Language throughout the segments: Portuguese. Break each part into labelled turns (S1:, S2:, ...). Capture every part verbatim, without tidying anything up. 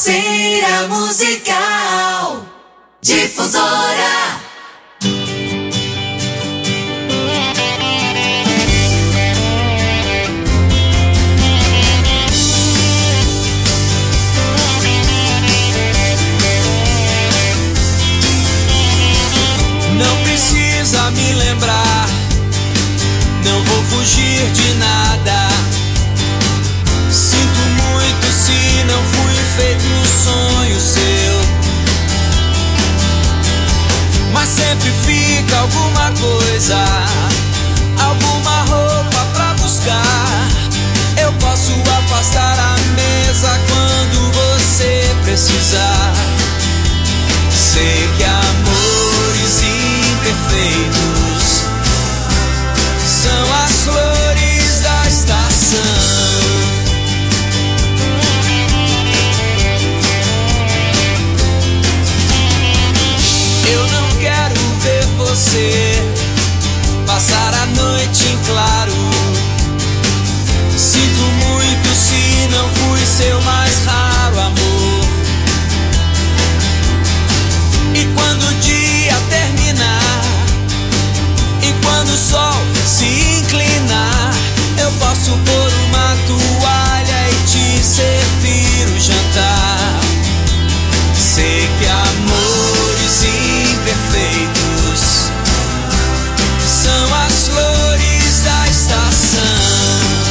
S1: Feira Musical Difusora.
S2: Não precisa me lembrar, não vou fugir de nada. Sinto muito se não fui feito um sonho seu, mas sempre fica alguma coisa, alguma roupa pra buscar. Eu posso afastar a mesa quando você precisar. Sei que amores imperfeitos são as flores da estação. Eu não quero ver você passar a noite em claro. Sinto muito se não fui seu mais raro amor. E quando o dia terminar, e quando o sol se inclinar, eu posso pôr uma toalha e te servir o jantar. Sei que amores imperfeitos são as flores da estação.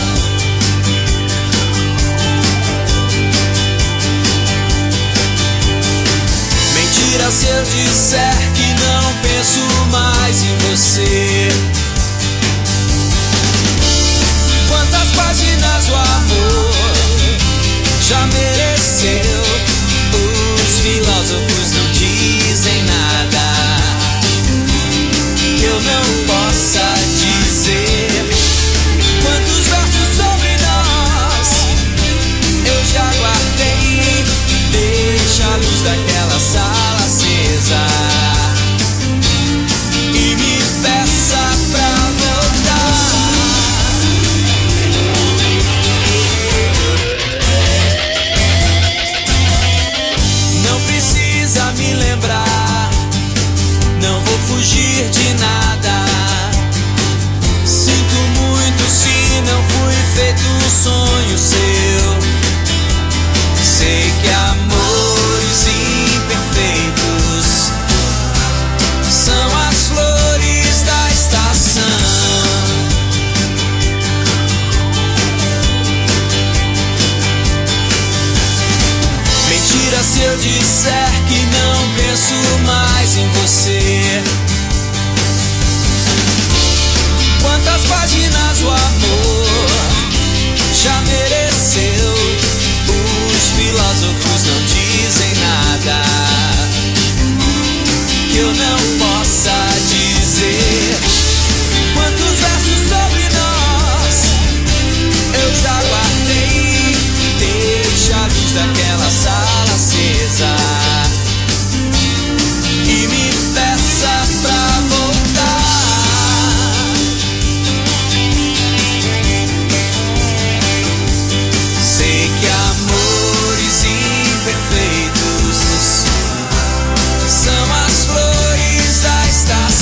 S2: Mentira se eu disser que não penso mais em você. Quantas páginas o amor já mereceu? Os filósofos não dizem nada que eu não possa dizer. Quantos versos sobre nós eu já guardei? Deixa a luz daquela sala acesa e me peça pra voltar. Não precisa me lembrar, não vou fugir de nada. Sinto muito se não fui feito um sonho seu. Sei que amores imperfeitos são as flores da estação. Mentira se eu disser que não penso mais em você. Quantas páginas o amor já mereceu? Os filósofos não dizem nada que eu não possa dizer. Quantos versos sobre nós eu já guardei? Deixa a luz daquela sala acesa e me peça pra voltar. Sei que amores imperfeitos são as flores da estação.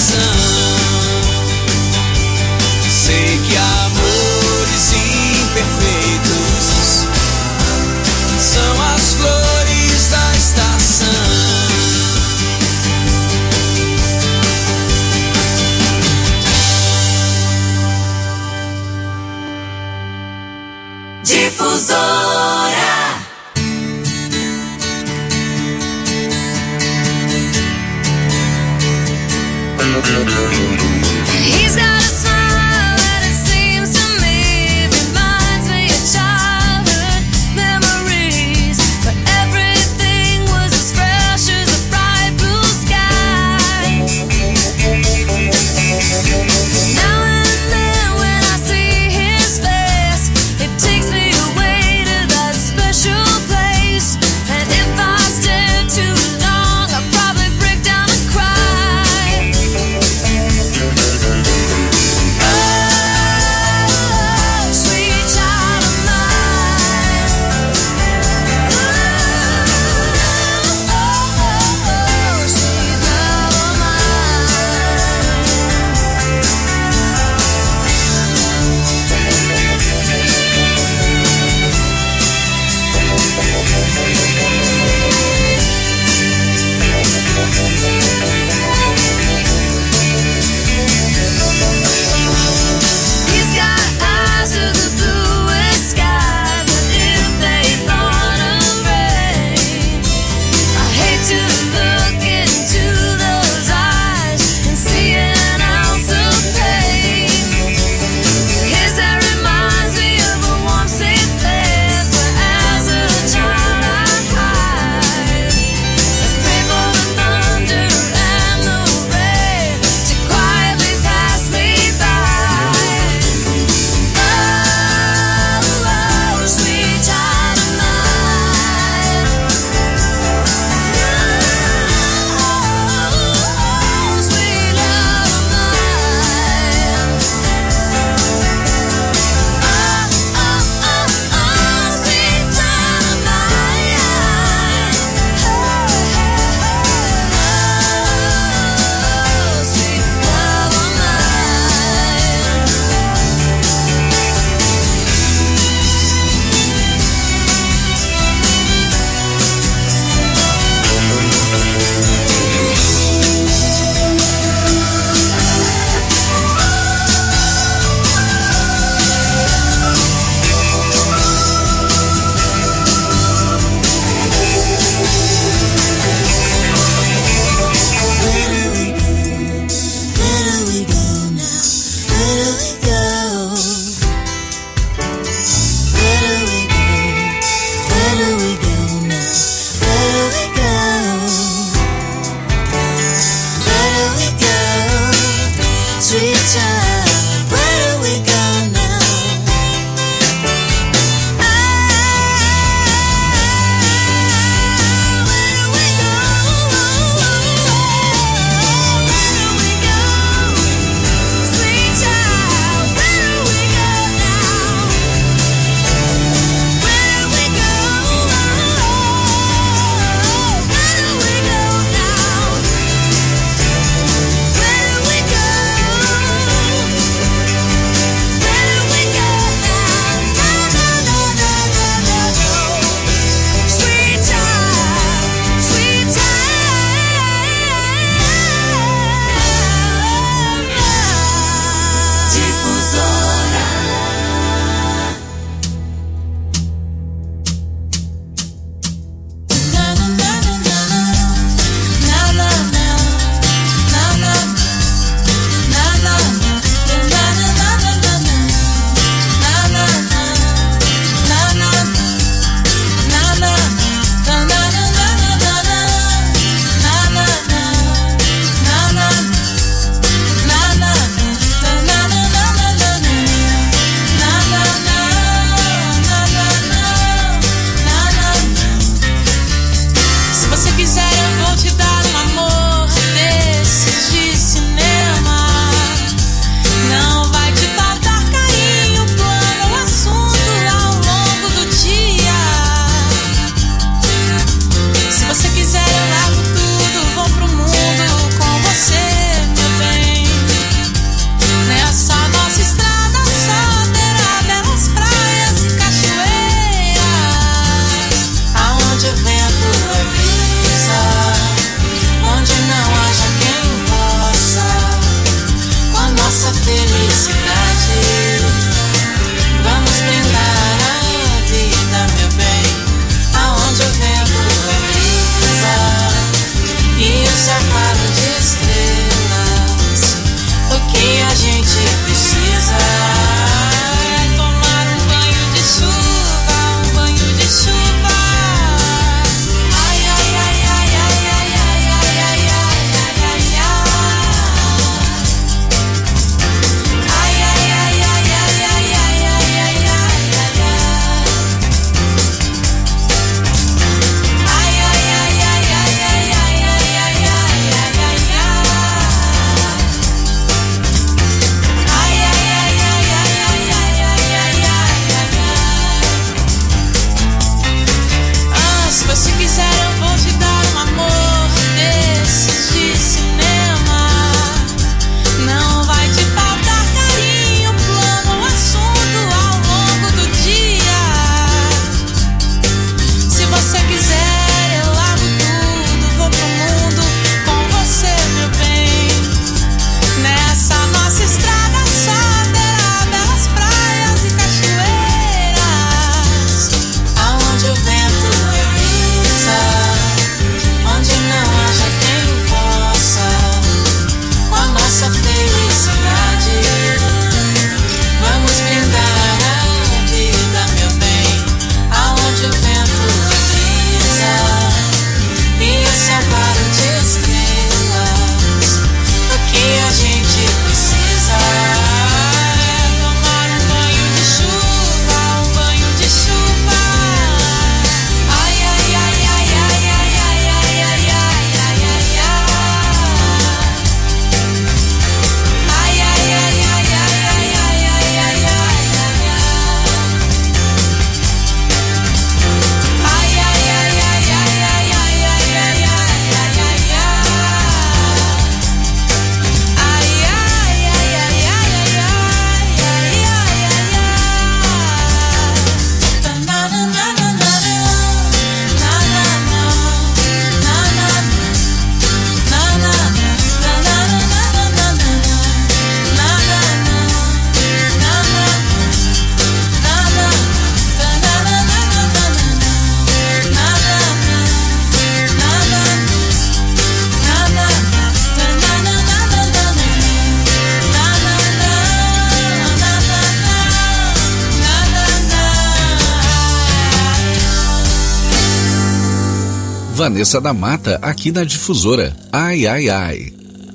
S3: Vanessa da Mata, aqui na Difusora. Ai, ai, ai.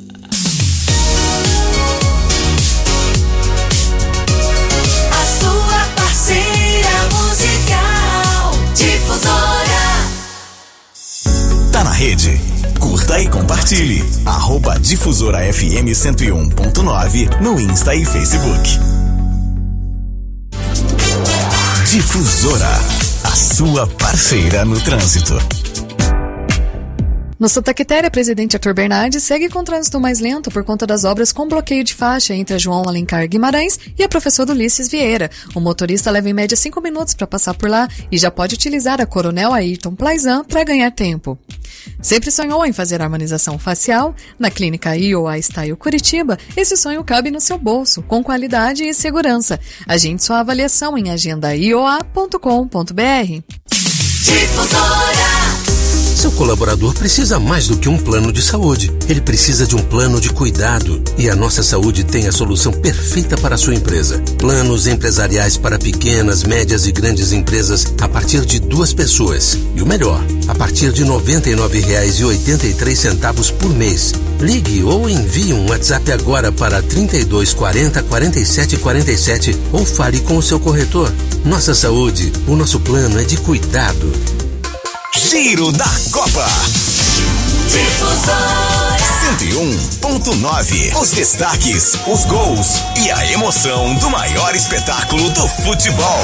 S1: A sua parceira musical, Difusora.
S4: Tá na rede? Curta e compartilhe. Arroba Difusora F M cento e um ponto nove no Insta e Facebook. Difusora, a sua parceira no trânsito.
S5: No Santa Quitéria, presidente Arthur Bernardes segue com trânsito mais lento por conta das obras com bloqueio de faixa entre a João Alencar Guimarães e a professora Ulisses Vieira. O motorista leva em média cinco minutos para passar por lá e já pode utilizar a Coronel Ayrton Plaizan para ganhar tempo. Sempre sonhou em fazer harmonização facial? Na clínica I O A Style Curitiba, esse sonho cabe no seu bolso, com qualidade e segurança. Agende sua avaliação em agenda i o a ponto com ponto b r.
S1: Difusora.
S6: Seu colaborador precisa mais do que um plano de saúde. Ele precisa de um plano de cuidado. E a Nossa Saúde tem a solução perfeita para a sua empresa. Planos empresariais para pequenas, médias e grandes empresas a partir de duas pessoas. E o melhor, a partir de noventa e nove reais e oitenta e três centavos por mês. Ligue ou envie um WhatsApp agora para trinta e dois quarenta, quarenta e sete quarenta e sete ou fale com o seu corretor. Nossa Saúde, o nosso plano é de cuidado.
S4: Giro da Copa.
S1: Difusora.
S4: cento e um ponto nove. Os destaques, os gols e a emoção do maior espetáculo do futebol.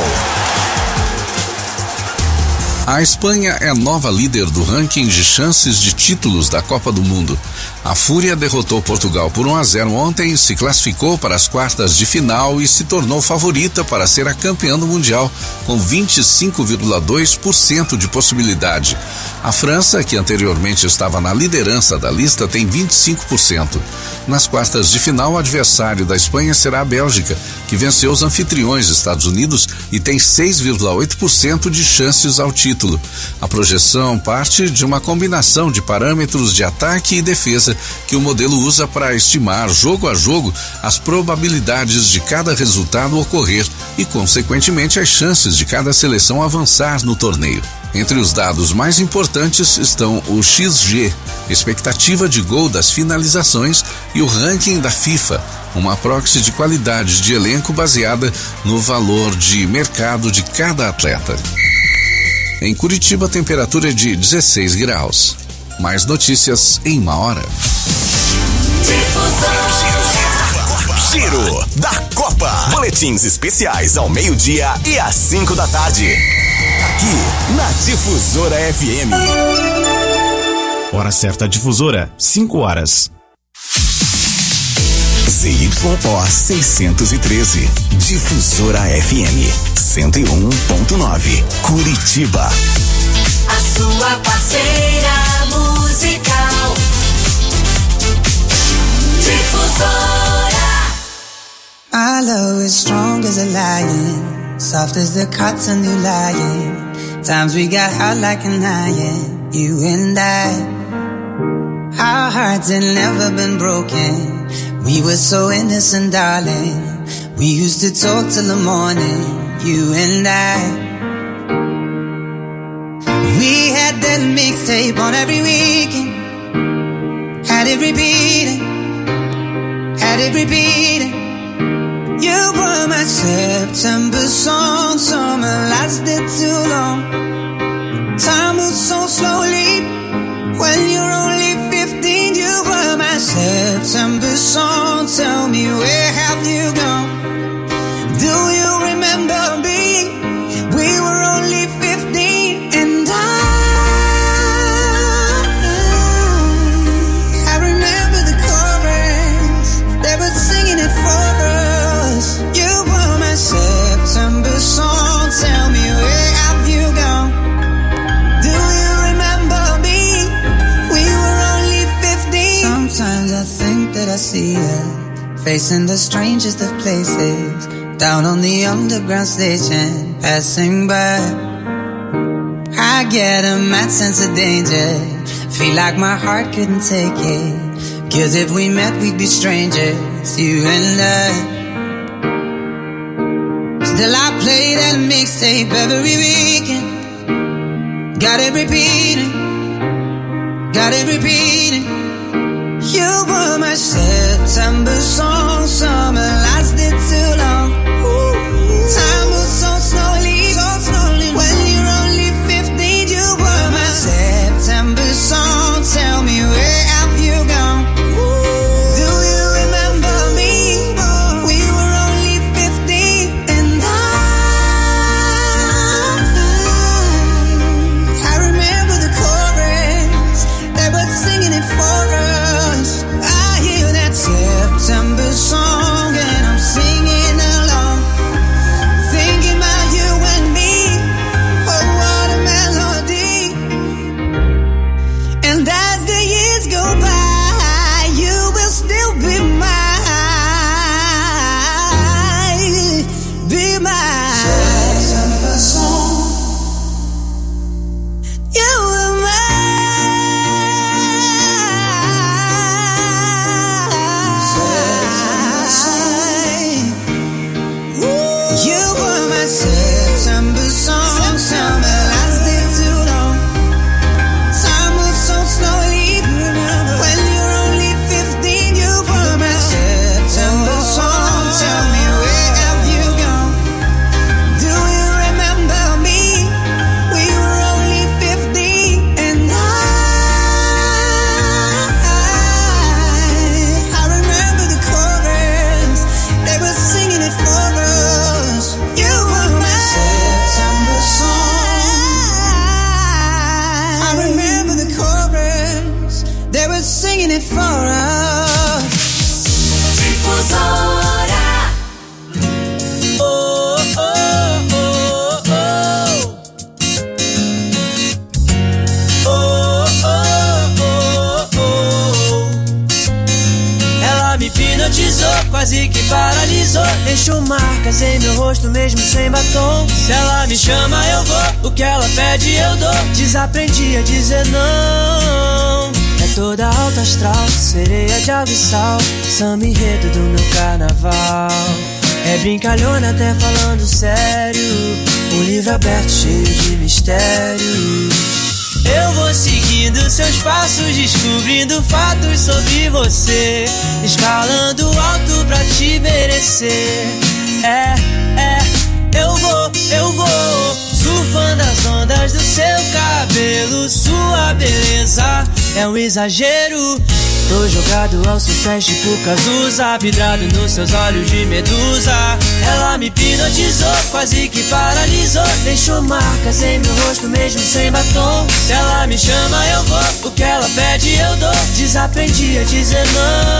S3: A Espanha é nova líder do ranking de chances de títulos da Copa do Mundo. A Fúria derrotou Portugal por um a zero ontem, se classificou para as quartas de final e se tornou favorita para ser a campeã do Mundial, com vinte e cinco vírgula dois por cento de possibilidade. A França, que anteriormente estava na liderança da lista, tem vinte e cinco por cento. Nas quartas de final, o adversário da Espanha será a Bélgica, que venceu os anfitriões Estados Unidos e tem seis vírgula oito por cento de chances ao título. A projeção parte de uma combinação de parâmetros de ataque e defesa que o modelo usa para estimar jogo a jogo as probabilidades de cada resultado ocorrer e, consequentemente, as chances de cada seleção avançar no torneio. Entre os dados mais importantes estão o X G, expectativa de gol das finalizações, e o ranking da FIFA, uma proxy de qualidade de elenco baseada no valor de mercado de cada atleta. Em Curitiba, a temperatura é de dezesseis graus. Mais notícias em uma hora.
S4: Giro da Copa. Boletins especiais ao meio-dia e às cinco da tarde. Aqui na Difusora F M.
S7: Hora certa, Difusora, cinco horas.
S4: Z Y O seiscentos e treze. Difusora F M cento e um ponto nove. Curitiba.
S1: A sua parceira musical. Difusora.
S8: My love is strong as a lion, soft as the cotton you lying. Times we got hot like an iron, you and I. Our hearts had never been broken. We were so innocent, darling. We used to talk till the morning, you and I. We had that mixtape on every weekend. Had it repeating, had it repeating. You were my September song. Summer lasted too long. Time moves so slowly when you're only fifteen. You were my September song. Tell me, where have you gone? Do you remember me? We were only fifteen, and I I remember the chorus. They were singing it for us. You were my September song. Tell me, where have you gone? Do you remember me? We were only fifteen. Sometimes I think that I see her facing the strangest of places, down on the underground station, passing by. I get a mad sense of danger, feel like my heart couldn't take it, 'cause if we met we'd be strangers, you and I. Still I play that mixtape every weekend, got it repeating, got it repeating. You were my September song. Summer lasted too long. Time moves so slowly, so slowly. When you're only fifteen, you were my September song. Tell me, where have you gone? Do you remember me? We were only fifteen, and I I remember the chorus. They were singing it for us. I hear that September song, and I'm singing along, thinking about you and me. Oh, what a melody. And as the years go by, you will still be mine, be mine. September song. You were mine. You were my September song. Summer lasted too long. Time moves so slowly. When you're only fifteen, you were my September song. Tell me, where have you gone? Do you remember me? We were only fifteen, and I I remember the chorus. They were singing it for us. You were my September song. I remember the chorus. They were singing it for us.
S1: Difusora.
S2: Oh, oh, oh, oh. Oh, oh, oh, oh. Ela me hipnotizou, quase que paralisou. Deixou marcas em meu rosto mesmo sem batom. Se ela me chama eu vou, o que ela pede eu dou. Desaprendi a dizer não. É toda alta astral, sereia de água e sal, samba enredo do meu carnaval. É brincalhona até falando sério, um livro aberto cheio de mistérios. Eu vou seguindo seus passos, descobrindo fatos sobre você, escalando alto pra te merecer. É, é, eu vou, eu vou, surfando as ondas do seu cabelo. Sua beleza é um exagero. Tô jogado aos seus pés tipo Cazuza, vidrado nos seus olhos de medusa. Ela me hipnotizou, quase que paralisou. Deixou marcas em meu rosto mesmo sem batom. Se ela me chama eu vou, o que ela pede eu dou. Desaprendi a dizer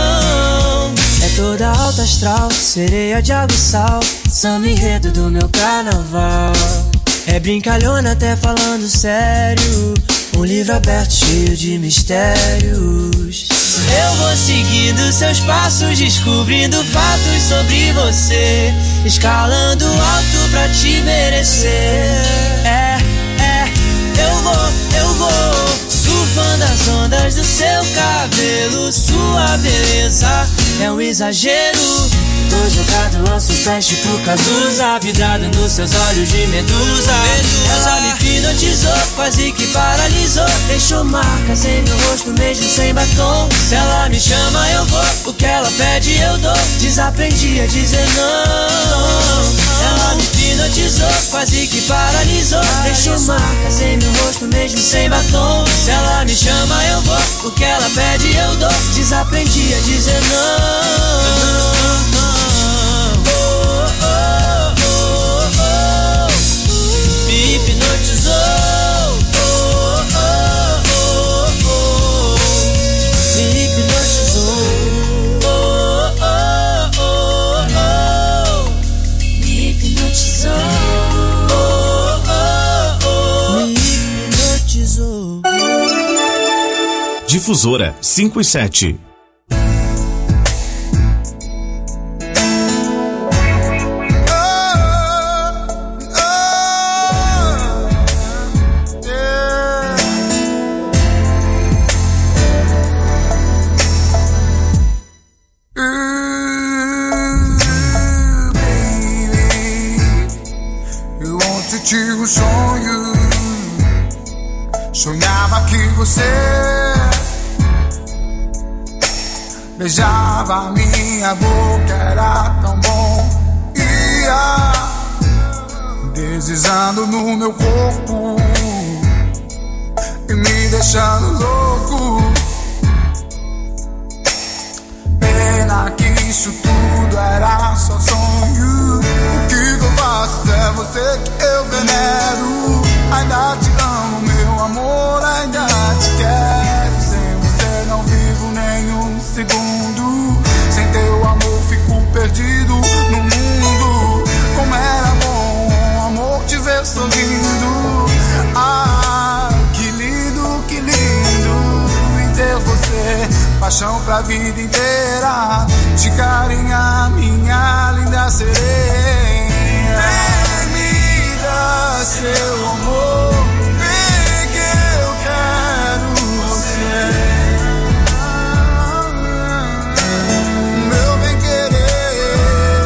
S2: não. É toda alta astral, sereia de água e sal, samba enredo do meu carnaval. É brincalhona até falando sério, um livro aberto cheio de mistérios. Eu vou seguindo seus passos, descobrindo fatos sobre você, escalando alto pra te merecer. É, é, eu vou, eu vou, surfando as ondas do seu cabelo. Sua beleza é um exagero. Tô jogado aos seus pés tipo Cazuza, vidrado nos seus olhos de medusa. Ela me hipnotizou, quase que paralisou. Deixou marcas em meu rosto mesmo sem batom. Se ela me chama eu vou, o que ela pede eu dou. Desaprendi a dizer não. Ela me hipnotizou, quase que paralisou. Deixou marcas em meu rosto mesmo sem batom. Se ela me chama eu vou, o que ela pede eu dou. Desaprendi a dizer não. Me hipnotizou, oh, oh, oh, oh. Me hipnotizou, oh, oh, oh, oh.
S1: Me hipnotizou.
S2: Oh, oh, oh. Me hipnotizou.
S7: Difusora cinco e sete.
S9: Sonhava que você beijava minha boca, era tão bom. Ia deslizando no meu corpo e me deixando louco. Pena que isso tudo era só sonho. O que eu faço é você que eu venero. Ainda te amo, meu amor, ainda te quero. Sem você não vivo nenhum segundo. Sem teu amor fico perdido no mundo. Como era bom, amor, te ver sorrindo. Ah, que lindo, que lindo em ter você. Paixão pra vida inteira. De carinha, minha linda sereia. Vem me dar seu amor. Vem que eu quero você. Meu bem querer.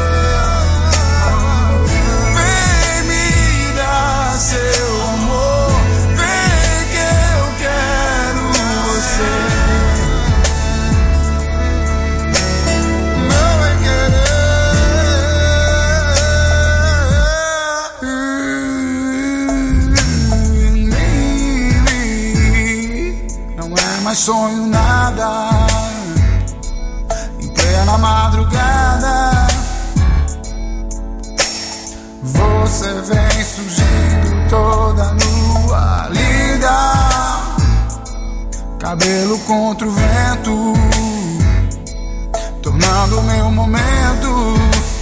S9: Vem me dar seu amor. Vem que eu quero você. Mas sonho nada. Em plena madrugada você vem surgindo toda nua, linda. Cabelo contra o vento, tornando meu momento.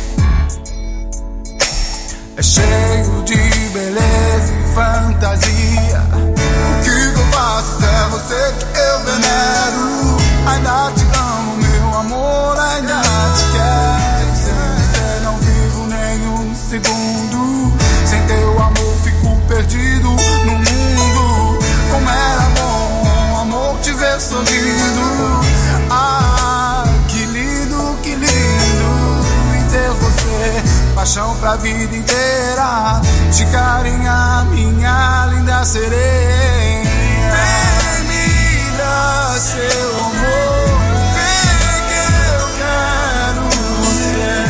S9: É cheio de beleza e fantasia. O que eu faço é você que eu venero. Ainda te amo, meu amor, ainda te quero. Sem você não vivo nenhum segundo. Sem teu amor fico perdido no mundo. Como era bom, amor, te ver sorrindo. Ah, que lindo, que lindo em ter você. Paixão pra vida inteira. De carinha, minha linda sereia. Vem me dar seu amor. Vem que eu quero você.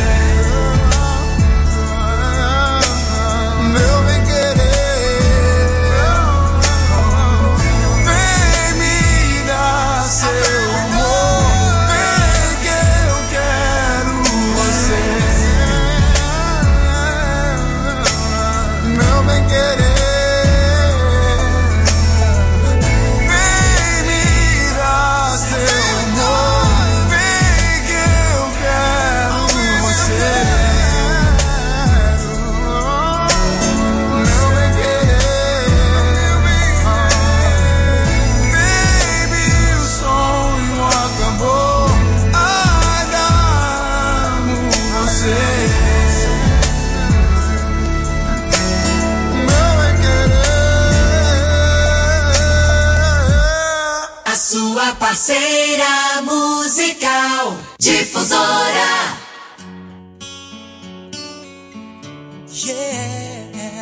S9: Meu bem querer. Vem me dar seu amor. Vem que eu quero você. Meu bem querer. Vem me dar seu amor. Vem que eu quero você. Meu bem querer. Baby, o sonho acabou. Ainda amo você.
S1: A sua parceira musical, Difusora.
S2: Yeah.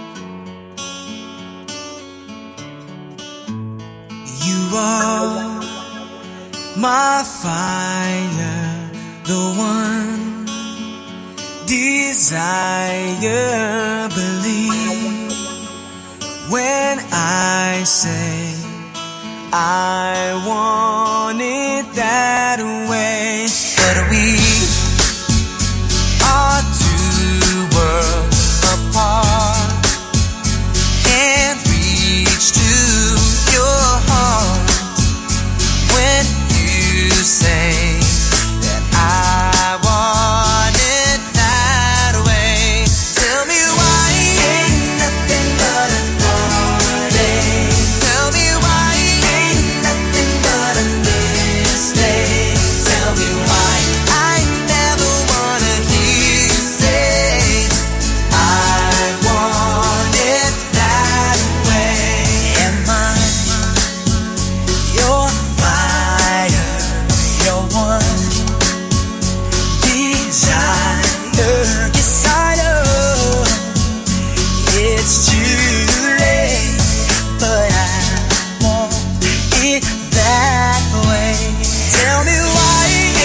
S2: You are my fire, the one desire. Believe when I say I want it that way. But we are two worlds apart. Can't reach to your heart when you say that I want it that way. Tell me why ain't nothing but a heartache. Tell me why ain't nothing but a mistake. Tell me why I never wanna hear you say I want it that way. Am I your fire, your one desire? Yes, I know it's too late, but I want it that way. Tell me why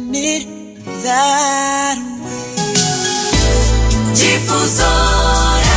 S8: mean it that way.
S1: Difusora.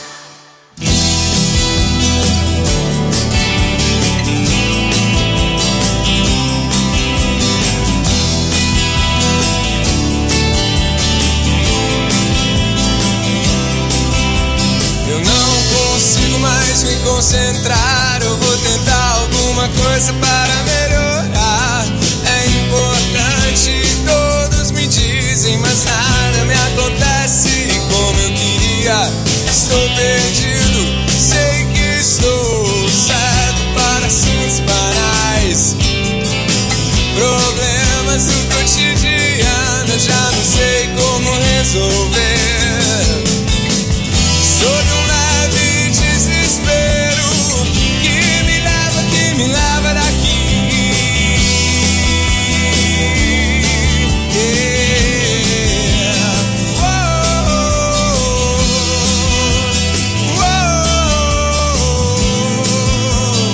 S10: Eu não consigo mais me concentrar. Eu vou tentar alguma coisa para melhorar. É importante, todos me dizem, mas nada me acontece como eu queria. Estou perdido, sei que estou certo para assuntos banais. Problemas do cotidiano, já não sei como resolver. Sob um leve desespero que me leva, que me leva daqui. Yeah. Uou, uou.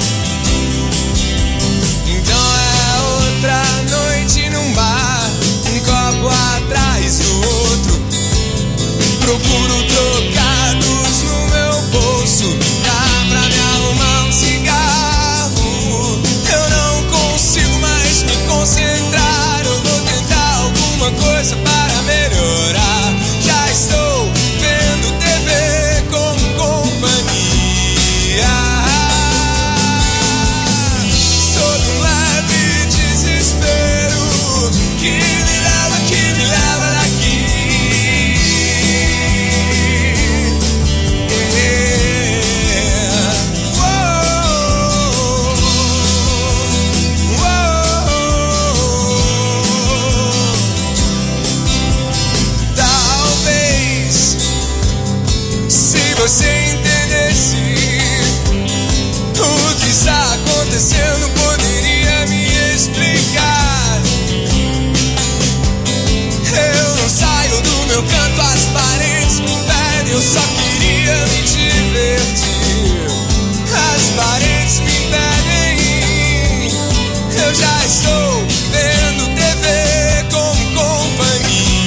S10: Então é outra noite num bar, um copo atrás do outro. Procuro trocados no meu bolso, dá pra me arrumar um cigarro. Eu não consigo mais me concentrar. Eu vou tentar alguma coisa para melhorar. Já estou vendo T V como companhia. Sob um leve desespero que me leva, que me leva daqui. Você entendesse o que está acontecendo, poderia me explicar. Eu não saio do meu canto, as paredes me impedem. Eu só queria me divertir. As paredes me impedem. Eu já estou vendo T V como companhia.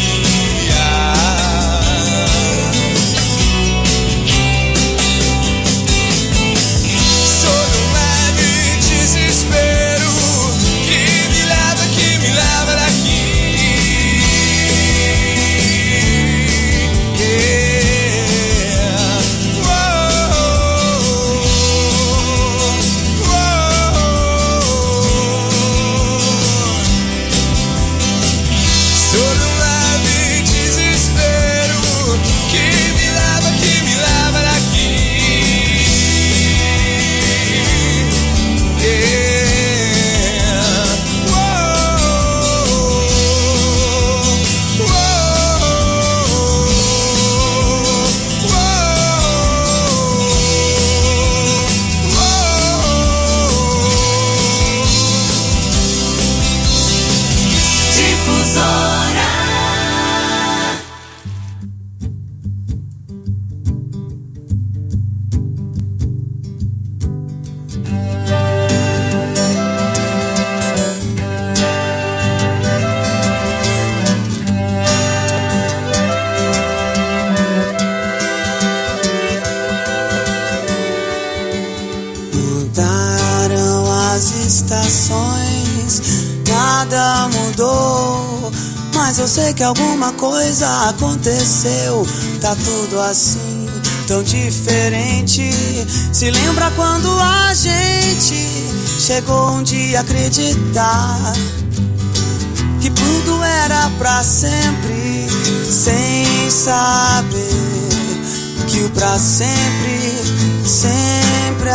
S8: Nada mudou, mas eu sei que alguma coisa aconteceu. Tá tudo assim, tão diferente. Se lembra quando a gente chegou um dia a acreditar que tudo era pra sempre, sem saber que o pra sempre sempre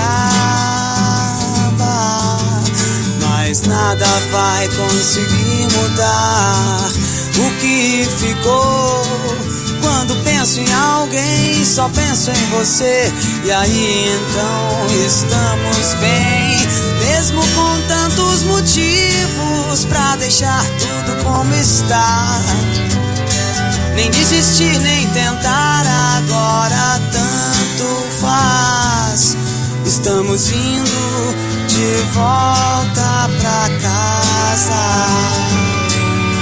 S8: acaba. Mas nada vai conseguir mudar o que ficou. Quando penso em alguém, só penso em você. E aí então estamos bem, mesmo com tantos motivos pra deixar tudo como está. Nem desistir, nem tentar, agora tanto faz. Estamos indo de volta pra casa.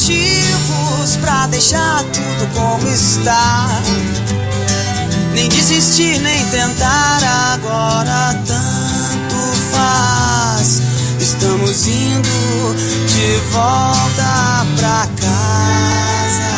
S8: motivos pra deixar tudo como está. Nem desistir, nem tentar, agora tanto faz. Estamos indo de volta pra casa.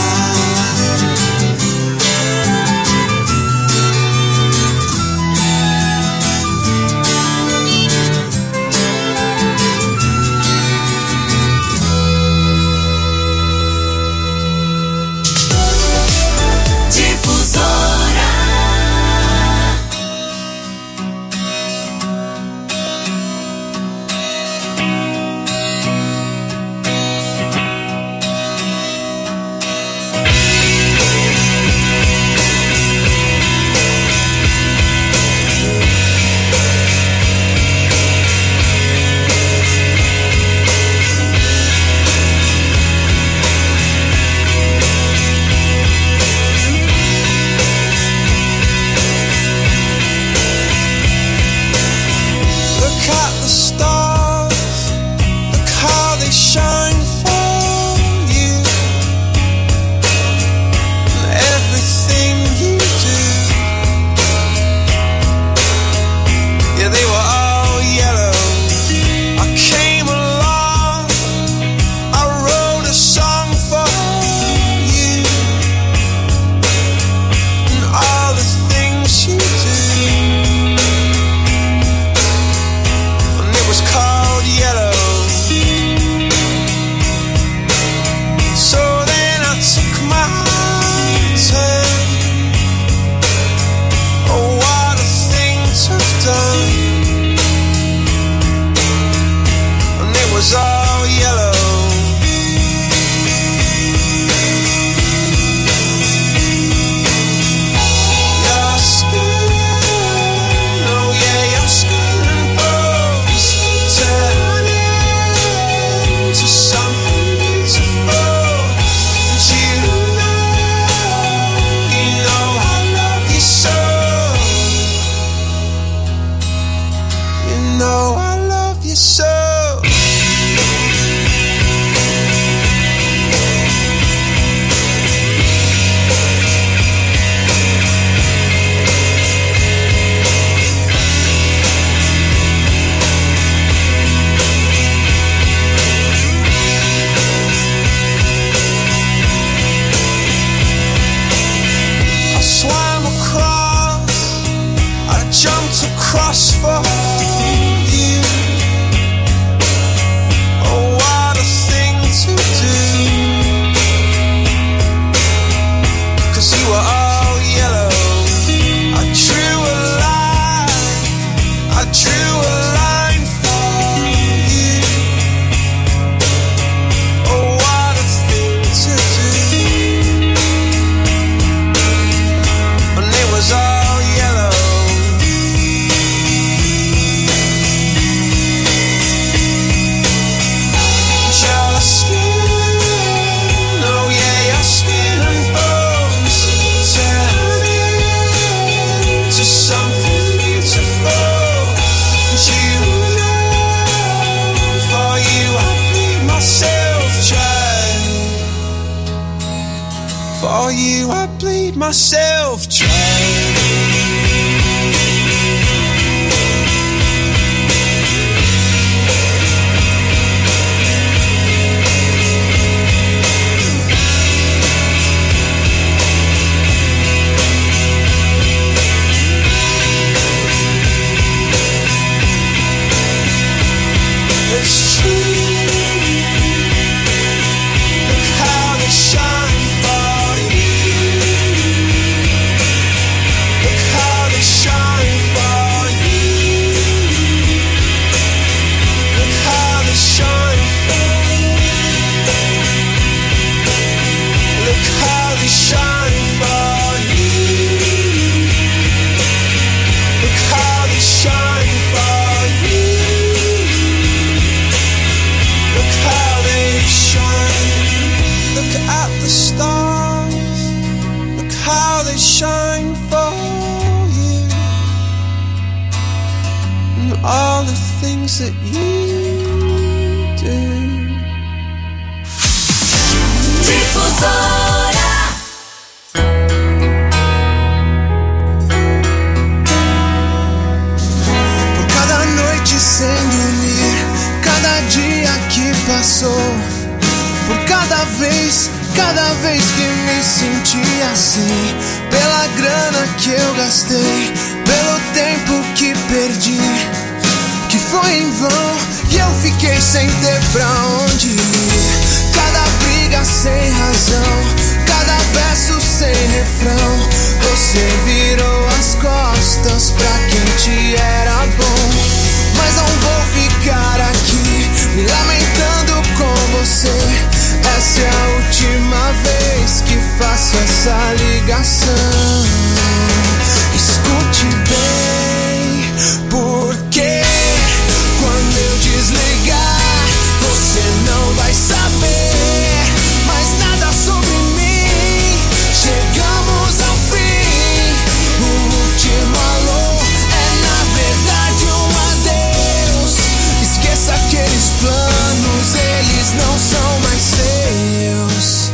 S10: For you I bleed myself dry. All the things that you do.
S1: Difusora.
S10: Por cada noite sem dormir, cada dia que passou, por cada vez, cada vez que me senti assim, pela grana que eu gastei, pelo tempo que perdi, que foi em vão, e eu fiquei sem ter pra onde ir. Cada briga sem razão, cada verso sem refrão, você virou as costas pra quem te era bom. Mas não vou ficar aqui me lamentando com você. Essa é a última vez que faço essa ligação. Escute bem, porque quando eu desligar, você não vai saber mais nada sobre mim. Chegamos ao fim, o último alô é na verdade um adeus. Esqueça aqueles planos, eles não são mais seus.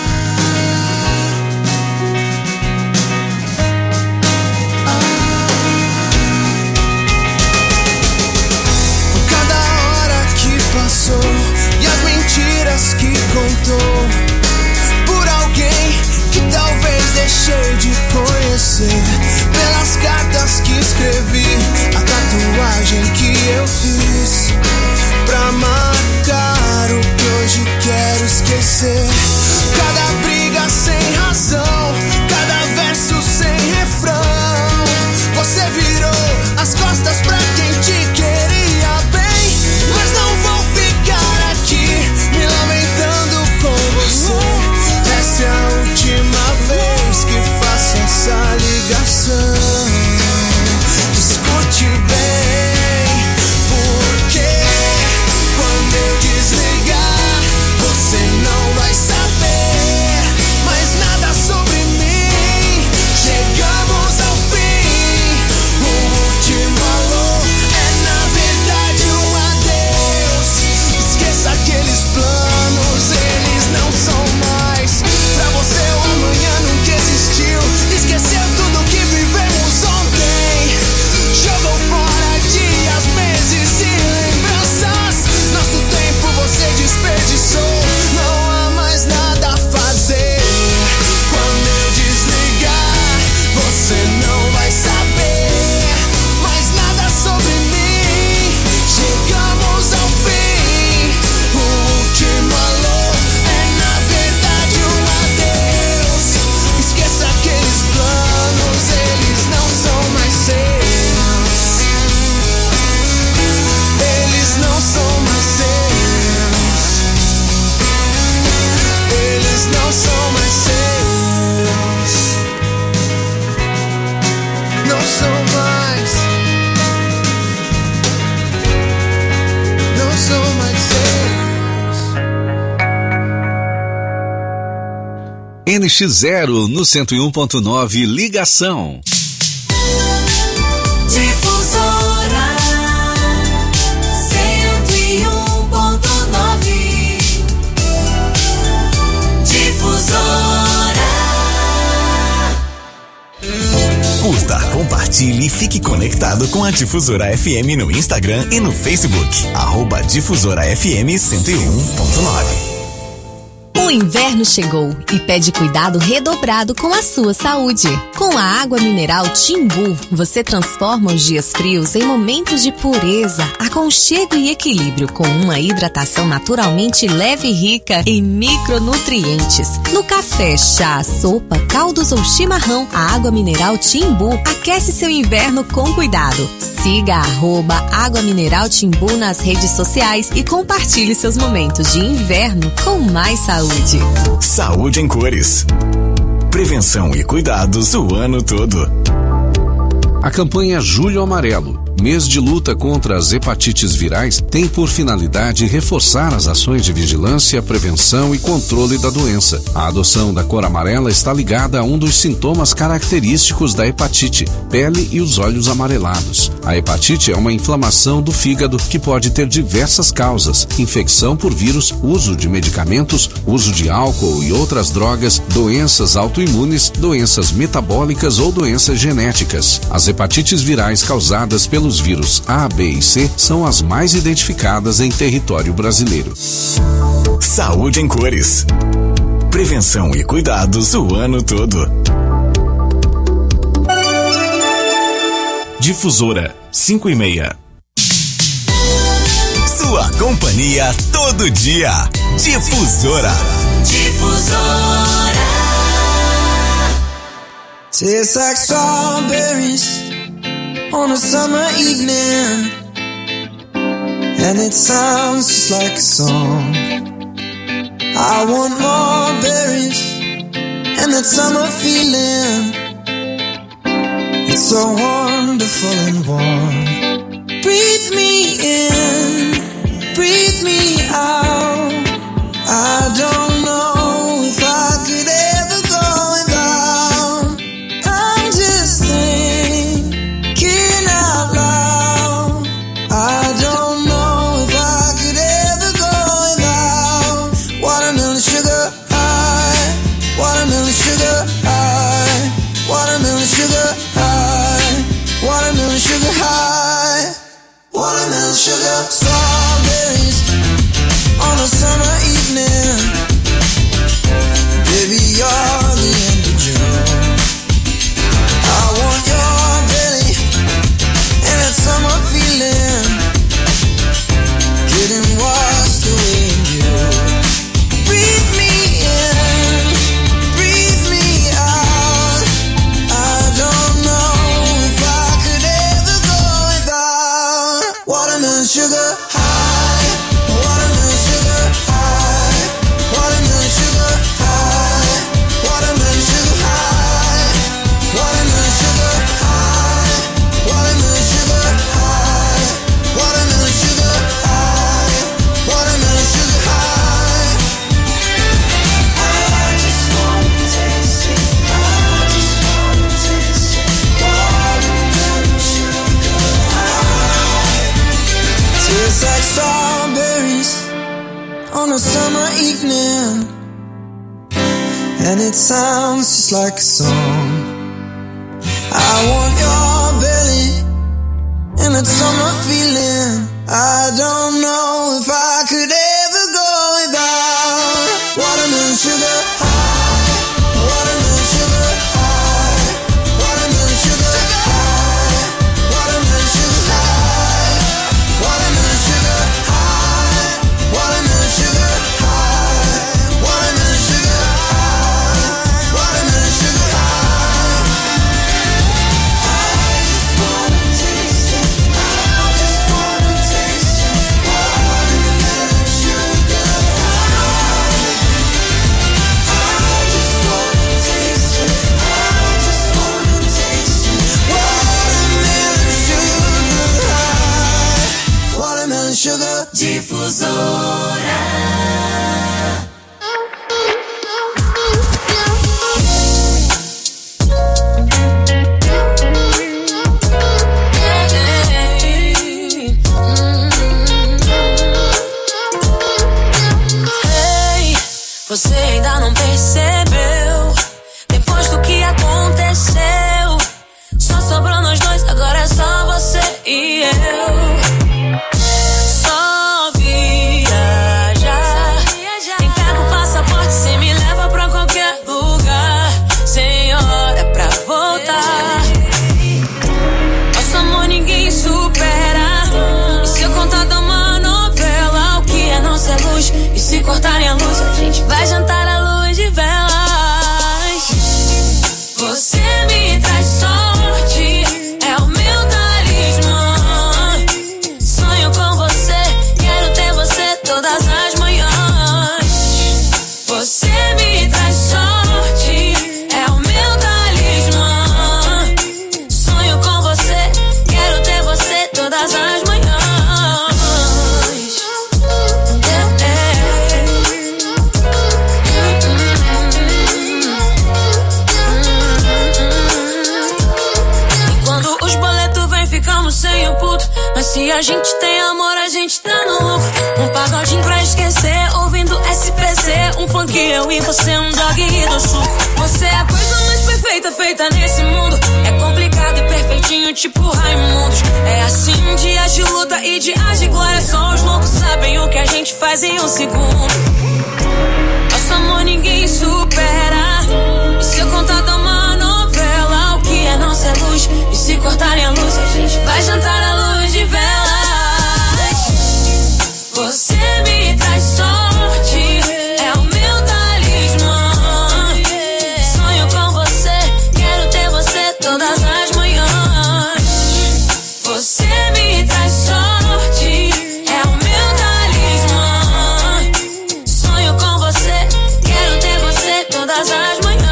S10: Por cada hora que passou e as mentiras que contou, por alguém que talvez deixei de conhecer, pelas cartas que escrevi, a tatuagem que eu fiz pra marcar o que hoje quero esquecer. Cada briga sem razão, cada verso sem refrão, você virou as costas pra quem te queria bem. Mas não vou ficar aqui me lamentando com você. Essa é a última vez que faço essa ligação. Escute bem, porque quando eu desligar, você não vai saber mais nada sobre mim. Chegamos ao fim, o último alô é na verdade um adeus. Esqueça aqueles planos, eles não são mais pra você. O amanhã nunca existiu. Esqueceu tudo que vivemos ontem, jogou fora dias, meses e lembranças. Nosso tempo você desperdiçou, não há mais nada a fazer. Quando eu desligar, você não vai saber mais nada sobre mim. Chegamos ao fim, o último alô é na verdade um adeus. Esqueça aqueles planos, eles não são mais seus. Eles não são mais seus. Eles não são mais seus. Não são mais. Não são mais seus.
S3: N X zero no cento e um ponto nove, ligação.
S1: Difusora cento e um ponto nove. Difusora.
S4: Curta, compartilhe e fique conectado com a Difusora F M no Instagram e no Facebook. Arroba Difusora F M cento e um ponto nove.
S11: O inverno chegou e pede cuidado redobrado com a sua saúde. Com a água mineral Timbu, você transforma os dias frios em momentos de pureza, aconchego e equilíbrio, com uma hidratação naturalmente leve e rica em micronutrientes. No café, chá, sopa, caldos ou chimarrão, a água mineral Timbu aquece seu inverno com cuidado. Siga a arroba Água Mineral Timbu nas redes sociais e compartilhe seus momentos de inverno com mais saúde.
S4: Saúde em cores. Prevenção e cuidados o ano todo.
S3: A campanha Julho Amarelo, Mês de luta contra as hepatites virais tem por finalidade reforçar as ações de vigilância, prevenção e controle da doença. A adoção da cor amarela está ligada a um dos sintomas característicos da hepatite, pele e os olhos amarelados. A hepatite é uma inflamação do fígado que pode ter diversas causas: infecção por vírus, uso de medicamentos, uso de álcool e outras drogas, doenças autoimunes, doenças metabólicas ou doenças genéticas. As hepatites virais causadas pelos vírus A, B e C são as mais identificadas em território brasileiro.
S4: Saúde em cores. Prevenção e cuidados o ano todo.
S7: Difusora cinco e meia.
S4: Sua companhia todo dia. Difusora.
S1: Difusora.
S8: Tastes like strawberries on a summer evening, and it sounds just like a song. I want more berries and that summer feeling. It's so wonderful and warm. Breathe me in, breathe me out. I don't know if I could ever go without. I'm just thinking out loud. I don't know if I could ever go without watermelon sugar high, watermelon sugar high, watermelon sugar high, watermelon sugar high, watermelon sugar. Strawberries on a summer evening. Baby, you're the end of June. I want your belly and that summer feeling, getting washed away in you. Breathe me in, breathe me out. I don't know if I could ever go without watermelon sugar high, watermelon sugar high, watermelon sugar high, watermelon sugar high, watermelon sugar high, watermelon sugar high, watermelon sugar high, watermelon sugar high. I just wanna taste it, I just wanna taste it, watermelon sugar high. Tastes like strawberries on a summer evening, and it sounds just like a song. I want your belly and that summer feeling. I don't know if I could ever go without watermelon sugar high, watermelon sugar high, watermelon sugar high, watermelon sugar high, watermelon sugar high, watermelon sugar high, watermelon sugar high, watermelon sugar high. I just wanna taste it, I just wanna taste it, watermelon
S12: Se a gente tem amor, a gente tá no lucro. Um pagodinho pra esquecer, ouvindo S P C. Um funk eu e você, um dog e do suco. Você é a coisa mais perfeita feita nesse mundo. É complicado e perfeitinho, tipo Raimundos. É assim, dias de luta e dias de glória. Só os loucos sabem o que a gente faz em um segundo. Nosso amor ninguém supera. E se eu contar da uma novela, o que é nossa é luz. E se cortarem a luz, a gente vai jantar à luz de velas. Você me traz sorte, é o meu talismã. Sonho com você, quero ter você todas as manhãs. Você me traz sorte, é o meu talismã. Sonho com você, quero ter você todas as manhãs.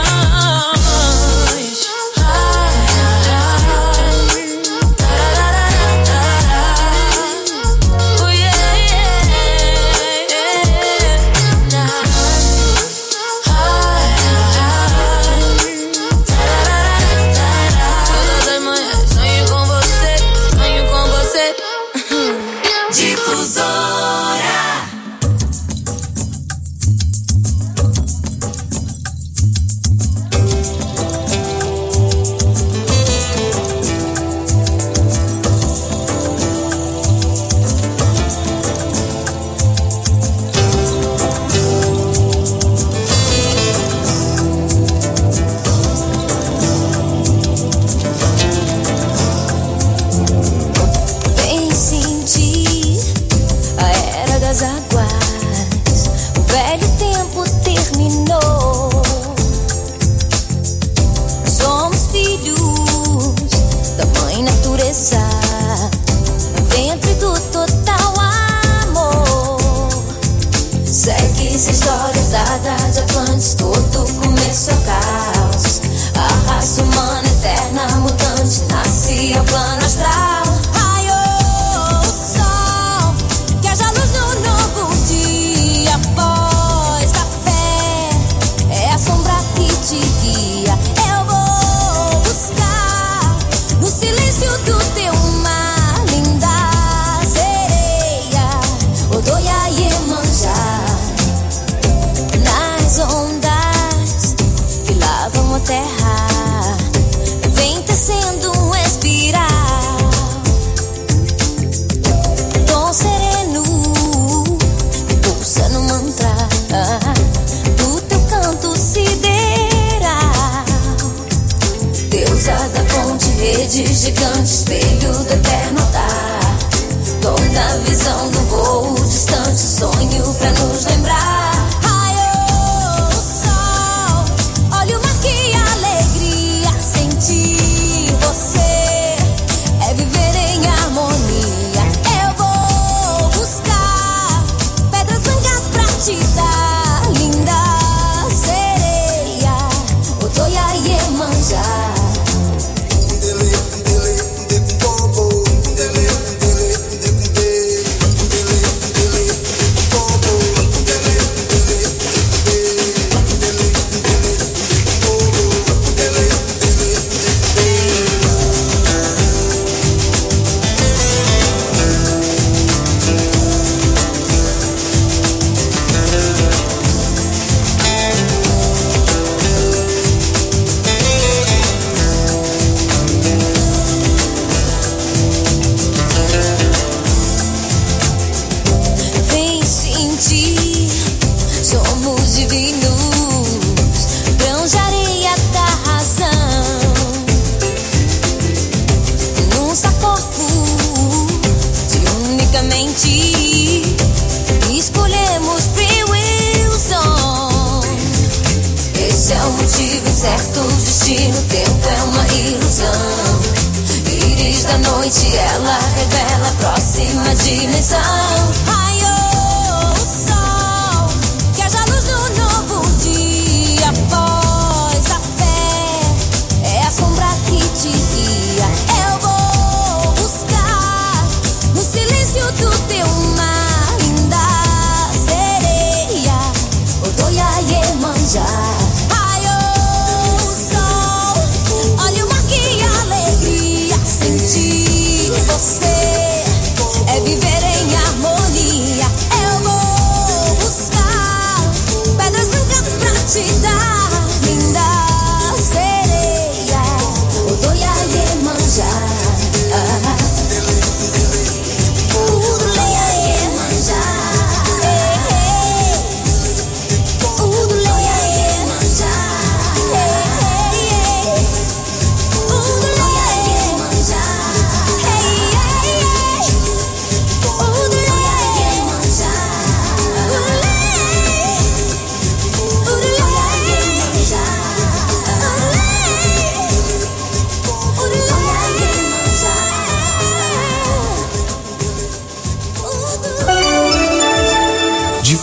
S12: Você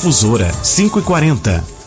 S7: Difusora cinco e quarenta.